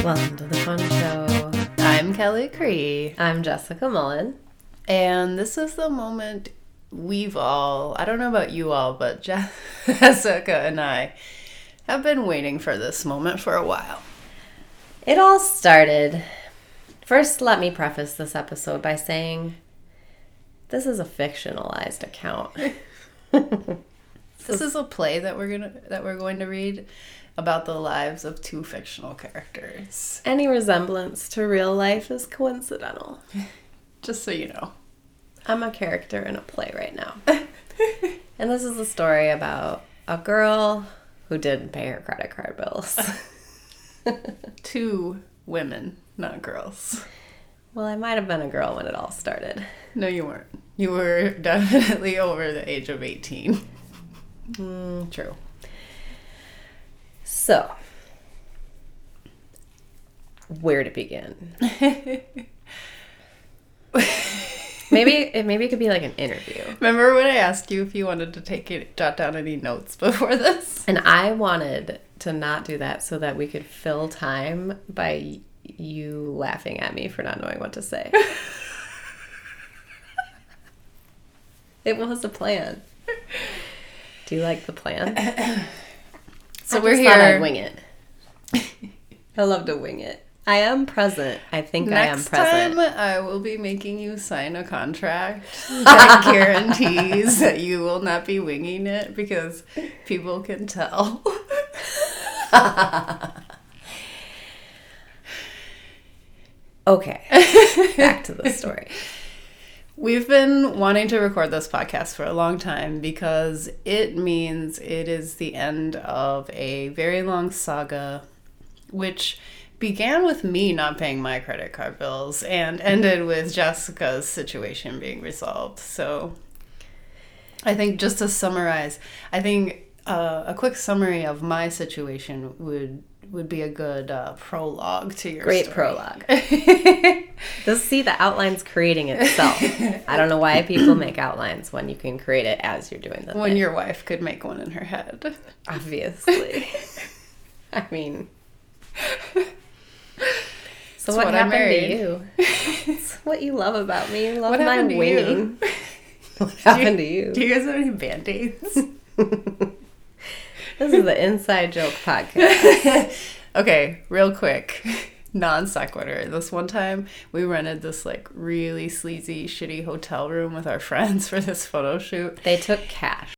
Welcome to the Fun Show. I'm Kelly Cree. I'm Jessica Mullen. And this is the moment I don't know about you all, but Jessica and I have been waiting for this moment for a while. It all started. First, let me preface this episode by saying this is a fictionalized account. This is a play that we're going to read about the lives of two fictional characters. Any resemblance to real life is coincidental. Just so you know. I'm a character in a play right now. And this is a story about a girl who didn't pay her credit card bills. Two women, not girls. Well, I might have been a girl when it all started. No, you weren't. You were definitely over the age of 18. True. So, where to begin? Maybe it could be like an interview. Remember when I asked you if you wanted to jot down any notes before this? And I wanted to not do that so that we could fill time by you laughing at me for not knowing what to say. It was a plan. Do you like the plan? So we're here. I'd wing it. I love to wing it. I am present. I think I am present. Next time, I will be making you sign a contract that guarantees that you will not be winging it because people can tell. Okay, back to the story. We've been wanting to record this podcast for a long time because it means it is the end of a very long saga, which began with me not paying my credit card bills and ended with Jessica's situation being resolved. So I think just to summarize, I think a quick summary of my situation would be a good prologue to your Great story. Prologue. See, the outline's creating itself. I don't know why people make outlines when you can create it as you're doing the When thing. your wife could make one in her head. Obviously. I mean... So It's what what I happened to married. you? It's what you love about me. You love What my happened to winging. you? What happened to you? Do you guys have any Band-Aids? This is the Inside Joke podcast. Okay, real quick. Non sequitur. This one time, we rented this like really sleazy, shitty hotel room with our friends for this photo shoot. They took cash.